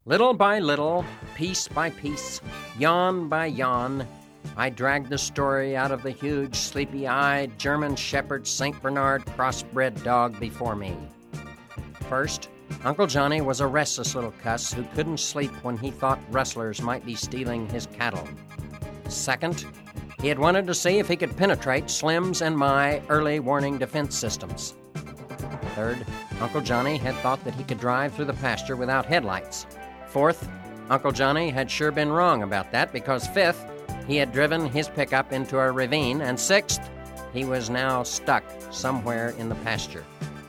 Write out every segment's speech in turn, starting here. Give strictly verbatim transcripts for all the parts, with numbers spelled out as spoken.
Little by little, piece by piece, yawn by yawn, I dragged the story out of the huge, sleepy-eyed German Shepherd Saint Bernard crossbred dog before me. First, Uncle Johnny was a restless little cuss who couldn't sleep when he thought rustlers might be stealing his cattle. Second, he had wanted to see if he could penetrate Slim's and my early warning defense systems. Third, Uncle Johnny had thought that he could drive through the pasture without headlights. Fourth, Uncle Johnny had sure been wrong about that because fifth, he had driven his pickup into a ravine, and sixth, he was now stuck somewhere in the pasture.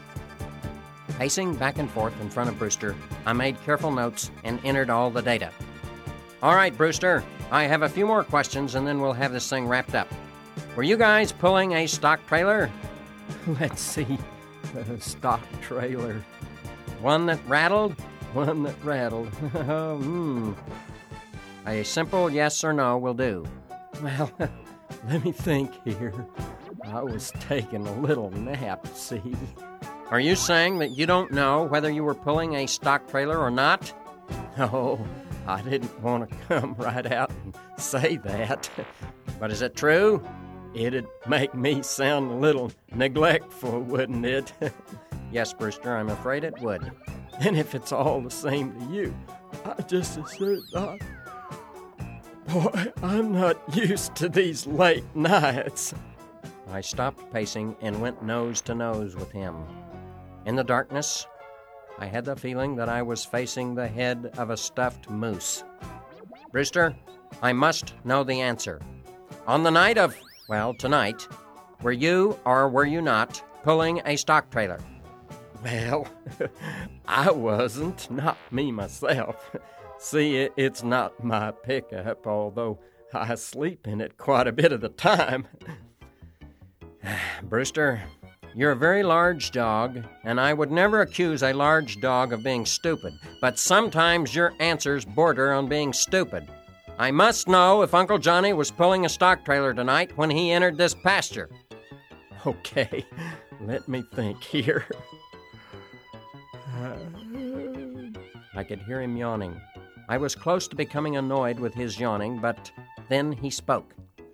Pacing back and forth in front of Brewster, I made careful notes and entered all the data. All right, Brewster, I have a few more questions and then we'll have this thing wrapped up. Were you guys pulling a stock trailer? Let's see. A stock trailer. One that rattled? One that rattled. hmm. A simple yes or no will do. Well, let me think here. I was taking a little nap, see? Are you saying that you don't know whether you were pulling a stock trailer or not? No, I didn't want to come right out and say that. But is it true? It'd make me sound a little neglectful, wouldn't it? Yes, Brewster, I'm afraid it would. And if it's all the same to you, I just assert not. Boy, I'm not used to these late nights. I stopped pacing and went nose to nose with him. In the darkness, I had the feeling that I was facing the head of a stuffed moose. Brewster, I must know the answer. On the night of, well, tonight, were you or were you not pulling a stock trailer? Well, I wasn't, not me myself. See, it, it's not my pickup, although I sleep in it quite a bit of the time. Brewster, you're a very large dog, and I would never accuse a large dog of being stupid, but sometimes your answers border on being stupid. I must know if Uncle Johnny was pulling a stock trailer tonight when he entered this pasture. Okay, let me think here. Uh... I could hear him yawning. I was close to becoming annoyed with his yawning, but then he spoke.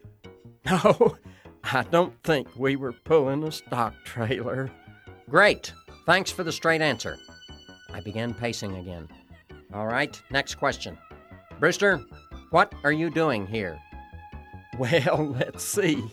No, I don't think we were pulling a stock trailer. Great. Thanks for the straight answer. I began pacing again. All right, next question. Brewster, what are you doing here? Well, let's see.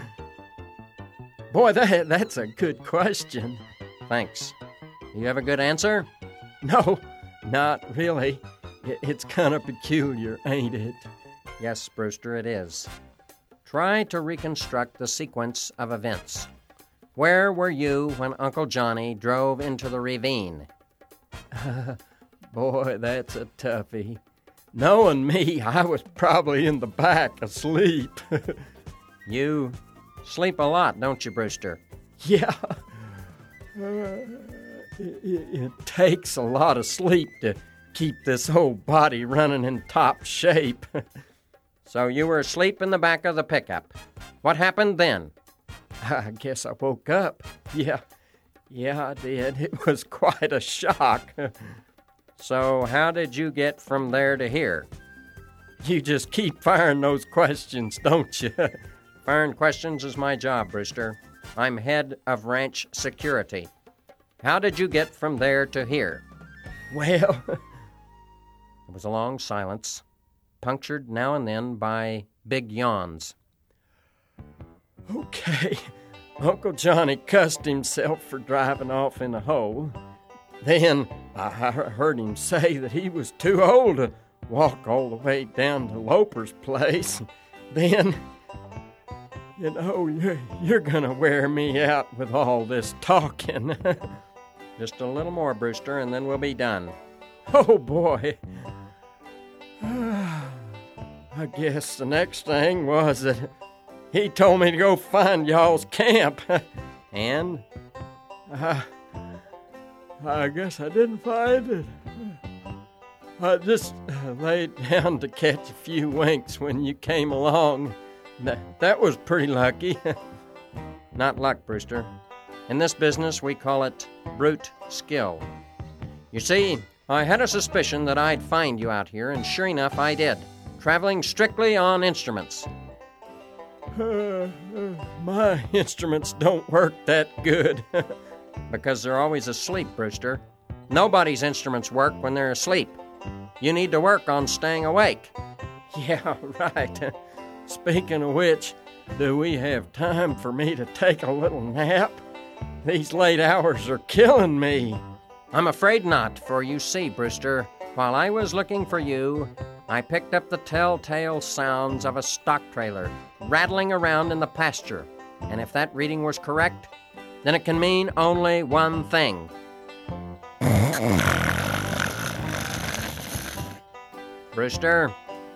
Boy, that, that's a good question. Thanks. You have a good answer? No, not really. It's kind of peculiar, ain't it? Yes, Brewster, it is. Try to reconstruct the sequence of events. Where were you when Uncle Johnny drove into the ravine? Uh, boy, that's a toughie. Knowing me, I was probably in the back asleep. You sleep a lot, don't you, Brewster? Yeah. Uh, it, it takes a lot of sleep to keep this whole body running in top shape. So you were asleep in the back of the pickup. What happened then? I guess I woke up. Yeah, yeah, I did. It was quite a shock. So how did you get from there to here? You just keep firing those questions, don't you? Firing questions is my job, Brewster. I'm head of ranch security. How did you get from there to here? Well... There was a long silence, punctured now and then by big yawns. Okay, Uncle Johnny cussed himself for driving off in a hole. Then I heard him say that he was too old to walk all the way down to Loper's place. Then, you know, you're, you're gonna wear me out with all this talking. Just a little more, Brewster, and then we'll be done. Oh, boy. I guess the next thing was that he told me to go find y'all's camp. And? I, I guess I didn't find it. I just laid down to catch a few winks when you came along. That, that was pretty lucky. Not luck, Brewster. In this business, we call it brute skill. You see, I had a suspicion that I'd find you out here, and sure enough, I did, traveling strictly on instruments. Uh, uh, my instruments don't work that good. Because they're always asleep, Brewster. Nobody's instruments work when they're asleep. You need to work on staying awake. Yeah, right. Speaking of which, do we have time for me to take a little nap? These late hours are killing me. I'm afraid not, for you see, Brewster, while I was looking for you, I picked up the telltale sounds of a stock trailer rattling around in the pasture. And if that reading was correct, then it can mean only one thing. Brewster?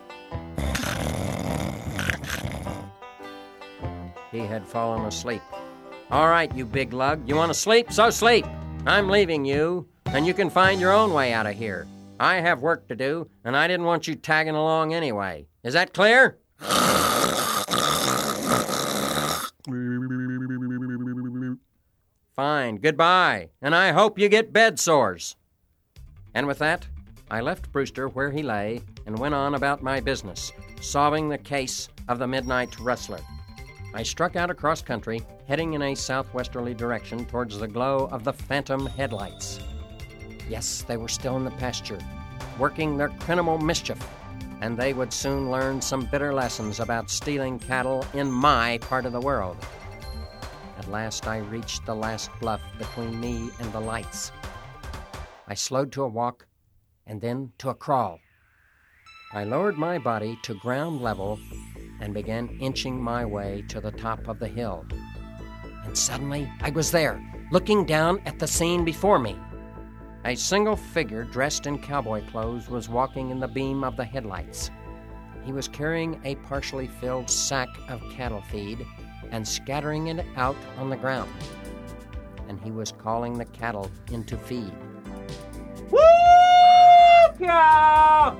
He had fallen asleep. All right, you big lug. You want to sleep? So sleep. I'm leaving you, and you can find your own way out of here. I have work to do, and I didn't want you tagging along anyway. Is that clear? Fine. Goodbye, and I hope you get bed sores. And with that, I left Brewster where he lay and went on about my business, solving the case of the Midnight Rustler. I struck out across country, heading in a southwesterly direction towards the glow of the phantom headlights. Yes, they were still in the pasture, working their criminal mischief, and they would soon learn some bitter lessons about stealing cattle in my part of the world. At last I reached the last bluff between me and the lights. I slowed to a walk, and then to a crawl. I lowered my body to ground level and began inching my way to the top of the hill. And suddenly, I was there, looking down at the scene before me. A single figure dressed in cowboy clothes was walking in the beam of the headlights. He was carrying a partially filled sack of cattle feed and scattering it out on the ground. And he was calling the cattle into feed. Woo, cow!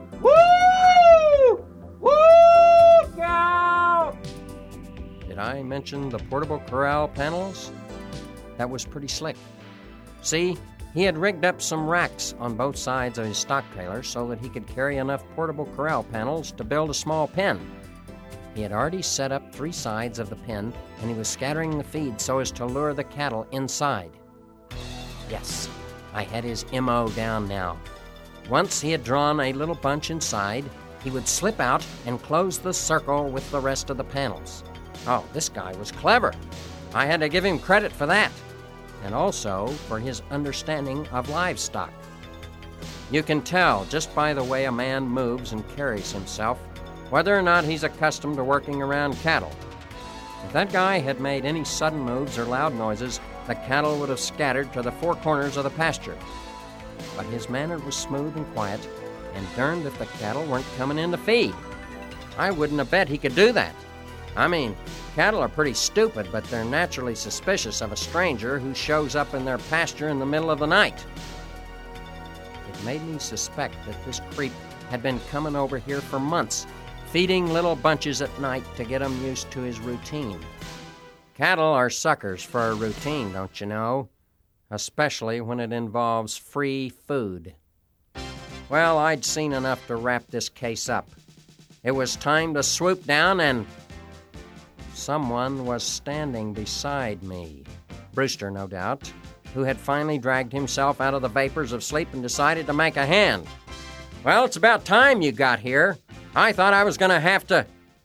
Woo! Woo, cow! Did I mention the portable corral panels? That was pretty slick. See, he had rigged up some racks on both sides of his stock trailer so that he could carry enough portable corral panels to build a small pen. He had already set up three sides of the pen, and he was scattering the feed so as to lure the cattle inside. Yes, I had his M O down now. Once he had drawn a little bunch inside, he would slip out and close the circle with the rest of the panels. Oh, this guy was clever. I had to give him credit for that, and also for his understanding of livestock. You can tell just by the way a man moves and carries himself whether or not he's accustomed to working around cattle. If that guy had made any sudden moves or loud noises, the cattle would have scattered to the four corners of the pasture. But his manner was smooth and quiet, and darned if the cattle weren't coming in to feed. I wouldn't have bet he could do that. I mean, cattle are pretty stupid, but they're naturally suspicious of a stranger who shows up in their pasture in the middle of the night. It made me suspect that this creep had been coming over here for months, feeding little bunches at night to get them used to his routine. Cattle are suckers for a routine, don't you know? Especially when it involves free food. Well, I'd seen enough to wrap this case up. It was time to swoop down, and someone was standing beside me. Brewster, no doubt, who had finally dragged himself out of the vapors of sleep and decided to make a hand. Well, it's about time you got here. I thought I was going to have to...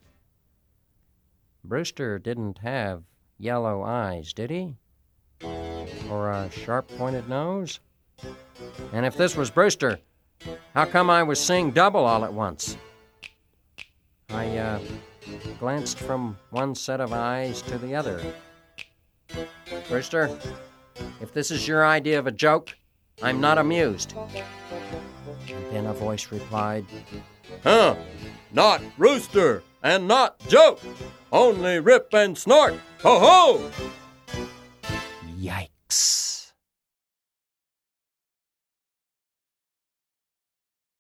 Brewster didn't have yellow eyes, did he? Or a sharp-pointed nose? And if this was Brewster, how come I was seeing double all at once? I, uh, glanced from one set of eyes to the other. Brewster, if this is your idea of a joke, I'm not amused. And then a voice replied, Huh, not rooster and not joke, only rip and snort, ho-ho! Yikes.